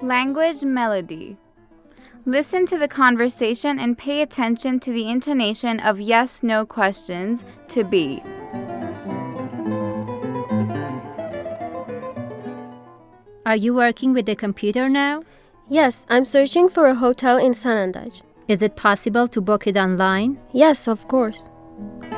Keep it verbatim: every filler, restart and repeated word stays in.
Language melody. Listen to the conversation and pay attention to the intonation of yes-no questions to be. Are you working with the computer now? Yes, I'm searching for a hotel in Sanandaj. Is it possible to book it online? Yes, of course.